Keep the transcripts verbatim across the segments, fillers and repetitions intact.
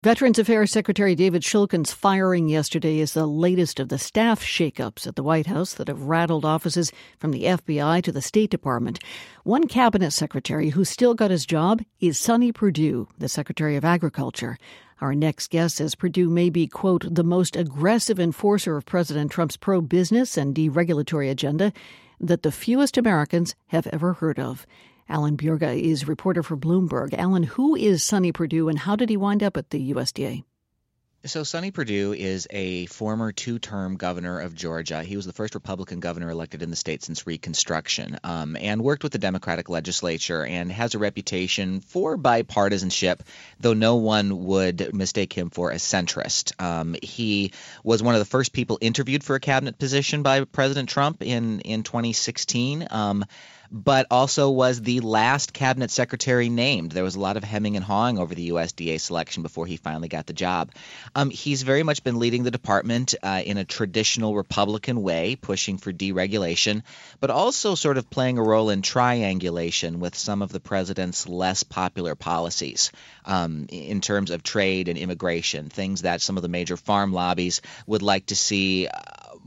Veterans Affairs Secretary David Shulkin's firing yesterday is the latest of the staff shakeups at the White House that have rattled offices from the F B I to the State Department. One cabinet secretary who still got his job is Sonny Perdue, the Secretary of Agriculture. Our next guest says Perdue may be, quote, the most aggressive enforcer of President Trump's pro-business and deregulatory agenda that the fewest Americans have ever heard of. Alan Bjorga is reporter for Bloomberg. Alan, who is Sonny Perdue and how did he wind up at the U S D A? So Sonny Perdue is a former two-term governor of Georgia. He was the first Republican governor elected in the state since Reconstruction, um, and worked with the Democratic legislature and has a reputation for bipartisanship, though no one would mistake him for a centrist. Um, he was one of the first people interviewed for a cabinet position by President Trump in, in twenty sixteen. Um, but also was the last cabinet secretary named. There was a lot of hemming and hawing over the U S D A selection before he finally got the job. Um, he's very much been leading the department uh, in a traditional Republican way, pushing for deregulation, but also sort of playing a role in triangulation with some of the president's less popular policies um, in terms of trade and immigration, things that some of the major farm lobbies would like to see uh,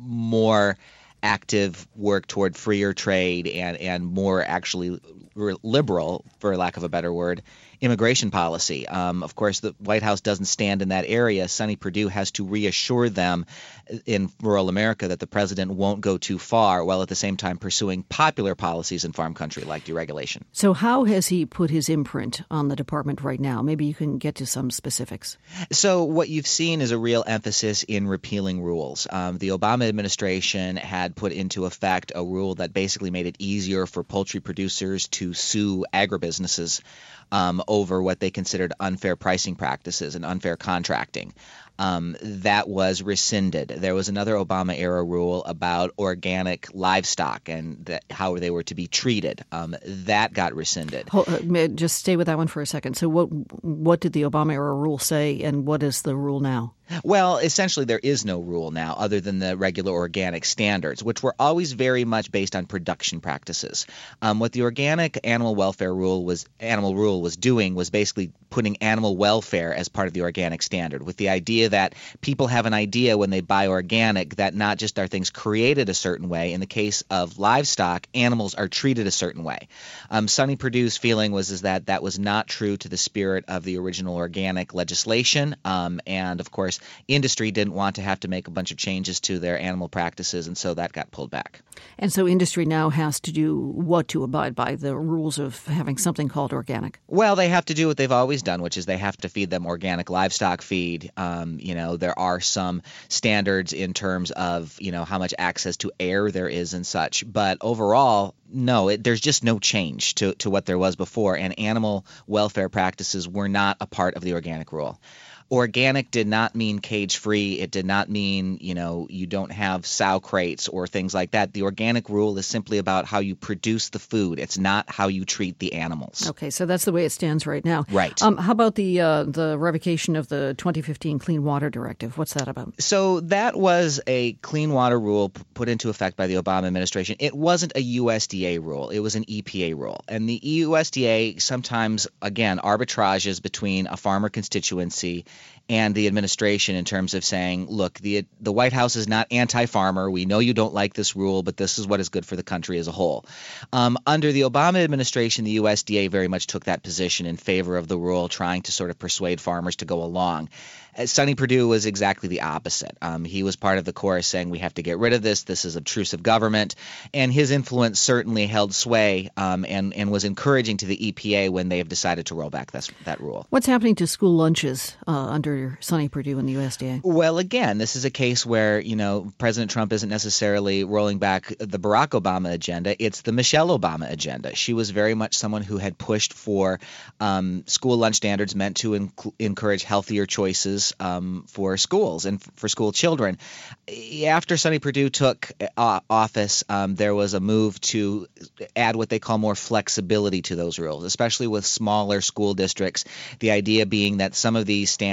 more active work toward freer trade and, and more actually liberal, for lack of a better word, immigration policy. Um, of course, the White House doesn't stand in that area. Sonny Perdue has to reassure them in rural America that the president won't go too far, while at the same time pursuing popular policies in farm country like deregulation. So how has he put his imprint on the department right now? Maybe you can get to some specifics. So what you've seen is a real emphasis in repealing rules. Um, the Obama administration had put into effect a rule that basically made it easier for poultry producers to sue agribusinesses um, over what they considered unfair pricing practices and unfair contracting. Um, that was rescinded. There was another Obama-era rule about organic livestock and that, how they were to be treated. Um, that got rescinded. Hold, uh, just stay with that one for a second. So what what did the Obama-era rule say, and what is the rule now? Well, essentially, there is no rule now other than the regular organic standards, which were always very much based on production practices. Um, what the organic animal welfare rule was animal rule was doing was basically putting animal welfare as part of the organic standard, with the idea that people have an idea when they buy organic that not just are things created a certain way. In the case of livestock, animals are treated a certain way. Um, Sonny Perdue's feeling was is that that was not true to the spirit of the original organic legislation, um, and of course, industry didn't want to have to make a bunch of changes to their animal practices, and so that got pulled back. And so industry now has to do what to abide by, the rules of having something called organic? Well, they have to do what they've always done, which is they have to feed them organic livestock feed. Um, you know, there are some standards in terms of, you know, how much access to air there is and such. But overall, no, it, there's just no change to, to what there was before, and animal welfare practices were not a part of the organic rule. Organic did not mean cage-free. It did not mean, you know, you don't have sow crates or things like that. The organic rule is simply about how you produce the food. It's not how you treat the animals. Okay, so that's the way it stands right now. Right. Um, how about the uh, the revocation of the twenty fifteen Clean Water Directive? What's that about? So that was a clean water rule p- put into effect by the Obama administration. It wasn't a U S D A rule. It was an E P A rule. And the U S D A sometimes, again, arbitrages between a farmer constituency and the administration in terms of saying, look, the the White House is not anti-farmer. We know you don't like this rule, but this is what is good for the country as a whole. Um, under the Obama administration, the U S D A very much took that position in favor of the rule, trying to sort of persuade farmers to go along. Uh, Sonny Perdue was exactly the opposite. Um, he was part of the chorus saying we have to get rid of this. This is obtrusive government. And his influence certainly held sway um, and, and was encouraging to the E P A when they have decided to roll back this, that rule. What's happening to school lunches uh, under Sonny Perdue and the U S D A? Well, again, this is a case where, you know, President Trump isn't necessarily rolling back the Barack Obama agenda. It's the Michelle Obama agenda. She was very much someone who had pushed for um, school lunch standards meant to inc- encourage healthier choices Um, for schools and f- for school children. After Sonny Perdue took uh, office, um, there was a move to add what they call more flexibility to those rules, especially with smaller school districts. The idea being that some of these standards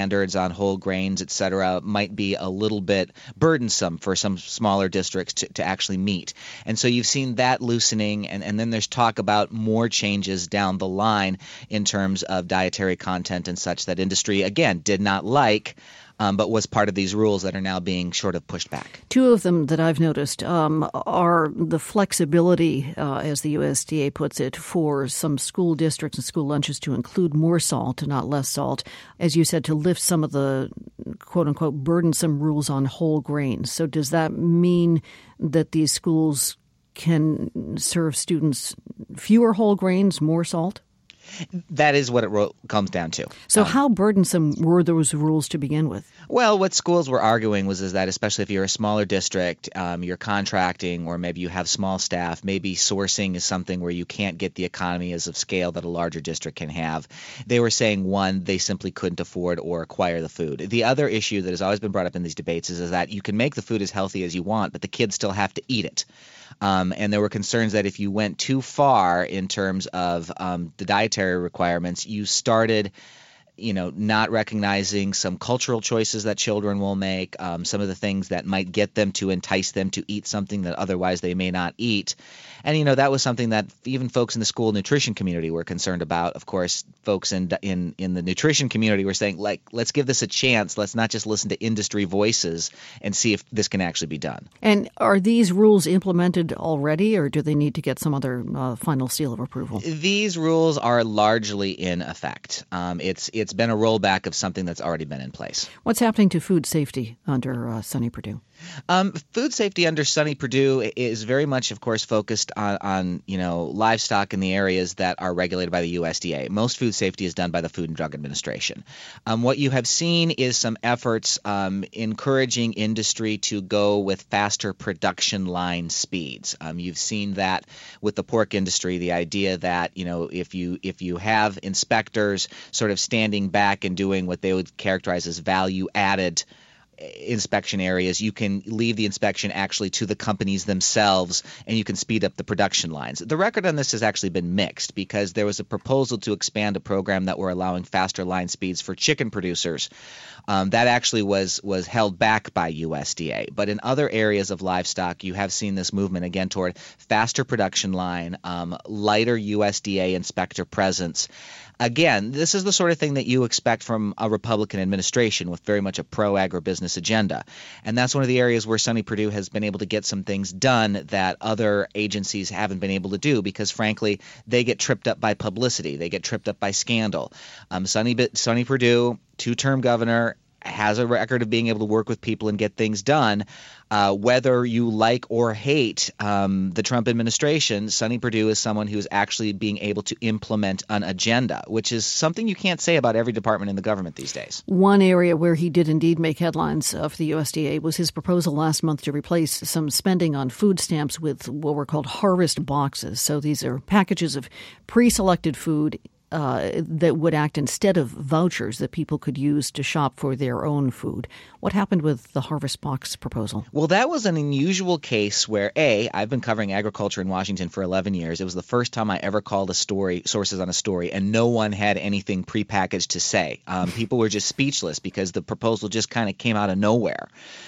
standards on whole grains, et cetera, might be a little bit burdensome for some smaller districts to, to actually meet. And so you've seen that loosening, and, and then there's talk about more changes down the line in terms of dietary content and such that industry, again, did not like. Um, but was part of these rules that are now being sort of pushed back. Two of them that I've noticed um, are the flexibility, uh, as the U S D A puts it, for some school districts and school lunches to include more salt and not less salt. As you said, to lift some of the quote-unquote burdensome rules on whole grains. So does that mean that these schools can serve students fewer whole grains, more salt? That is what it ro- comes down to. So um, how burdensome were those rules to begin with? Well, what schools were arguing was is that especially if you're a smaller district, um, you're contracting, or maybe you have small staff, maybe sourcing is something where you can't get the economies of scale that a larger district can have. They were saying, one, they simply couldn't afford or acquire the food. The other issue that has always been brought up in these debates is, is that you can make the food as healthy as you want, but the kids still have to eat it. Um, and there were concerns that if you went too far in terms of um, the dietary requirements, you started, you know, not recognizing some cultural choices that children will make, um, some of the things that might get them to entice them to eat something that otherwise they may not eat. And, you know, that was something that even folks in the school nutrition community were concerned about. Of course, folks in in in the nutrition community were saying, like, let's give this a chance. Let's not just listen to industry voices and see if this can actually be done. And are these rules implemented already, or do they need to get some other uh, final seal of approval? These rules are largely in effect. Um, it's it's been a rollback of something that's already been in place. What's happening to food safety under uh, Sonny Perdue? Um, food safety under Sonny Perdue is very much, of course, focused on, on, you know, livestock in the areas that are regulated by the U S D A. Most food safety is done by the Food and Drug Administration. Um, what you have seen is some efforts um, encouraging industry to go with faster production line speeds. Um, you've seen that with the pork industry, the idea that, you know, if you if you have inspectors sort of standing back and doing what they would characterize as value-added inspection areas, you can leave the inspection actually to the companies themselves, and you can speed up the production lines. The record on this has actually been mixed, because there was a proposal to expand a program that were allowing faster line speeds for chicken producers. Um, that actually was was held back by U S D A. But in other areas of livestock, you have seen this movement again toward faster production line, um, lighter U S D A inspector presence. Again, this is the sort of thing that you expect from a Republican administration with very much a pro-agribusiness agenda. And that's one of the areas where Sonny Perdue has been able to get some things done that other agencies haven't been able to do, because, frankly, they get tripped up by publicity. They get tripped up by scandal. Um, Sonny, Sonny Perdue, two-term governor, has a record of being able to work with people and get things done. Uh, whether you like or hate um, the Trump administration, Sonny Perdue is someone who is actually being able to implement an agenda, which is something you can't say about every department in the government these days. One area where he did indeed make headlines uh, for the U S D A was his proposal last month to replace some spending on food stamps with what were called harvest boxes. So these are packages of pre-selected food Uh, that would act instead of vouchers that people could use to shop for their own food. What happened with the Harvest Box proposal? Well, that was an unusual case where, A, I've been covering agriculture in Washington for eleven years. It was the first time I ever called a story, sources on a story, and no one had anything prepackaged to say. Um, people were just speechless because the proposal just kind of came out of nowhere.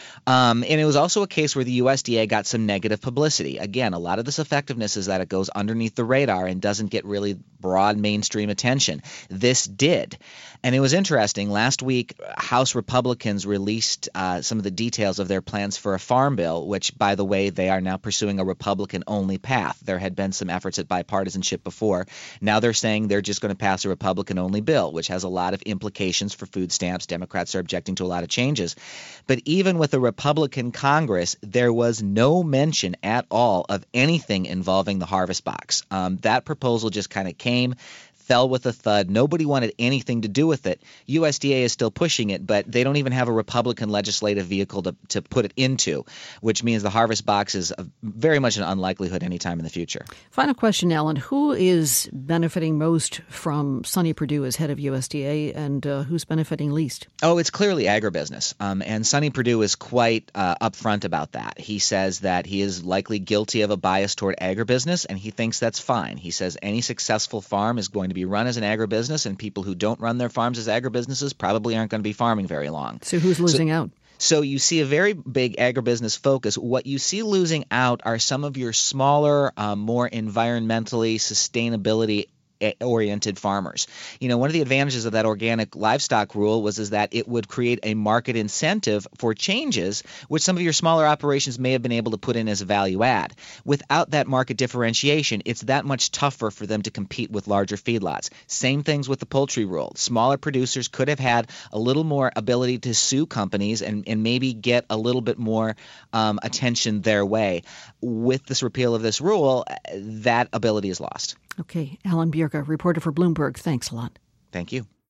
Um, and it was also a case where the U S D A got some negative publicity. Again, a lot of this effectiveness is that it goes underneath the radar and doesn't get really broad mainstream attention. This did. And it was interesting. Last week, House Republicans released uh, some of the details of their plans for a farm bill, which, by the way, they are now pursuing a Republican-only path. There had been some efforts at bipartisanship before. Now they're saying they're just going to pass a Republican-only bill, which has a lot of implications for food stamps. Democrats are objecting to a lot of changes. But even with a Republican Congress, there was no mention at all of anything involving the Harvest Box. Um, that proposal just kind of came, fell with a thud. Nobody wanted anything to do with it. U S D A is still pushing it, but they don't even have a Republican legislative vehicle to, to put it into, which means the Harvest Box is a, very much an unlikelihood anytime in the future. Final question, Alan. Who is benefiting most from Sonny Perdue as head of U S D A, and uh, who's benefiting least? Oh, it's clearly agribusiness. Um, and Sonny Perdue is quite uh, upfront about that. He says that he is likely guilty of a bias toward agribusiness, and he thinks that's fine. He says any successful farm is going to to be run as an agribusiness, and people who don't run their farms as agribusinesses probably aren't going to be farming very long. So who's losing so, out? So you see a very big agribusiness focus. What you see losing out are some of your smaller, um, more environmentally sustainability oriented farmers. You know, one of the advantages of that organic livestock rule was is that it would create a market incentive for changes, which some of your smaller operations may have been able to put in as a value add. Without that market differentiation, it's that much tougher for them to compete with larger feedlots. Same things with the poultry rule. Smaller producers could have had a little more ability to sue companies and, and maybe get a little bit more um, attention their way. With this repeal of this rule, that ability is lost. Okay, Alan Bjerke, reporter for Bloomberg. Thanks a lot. Thank you.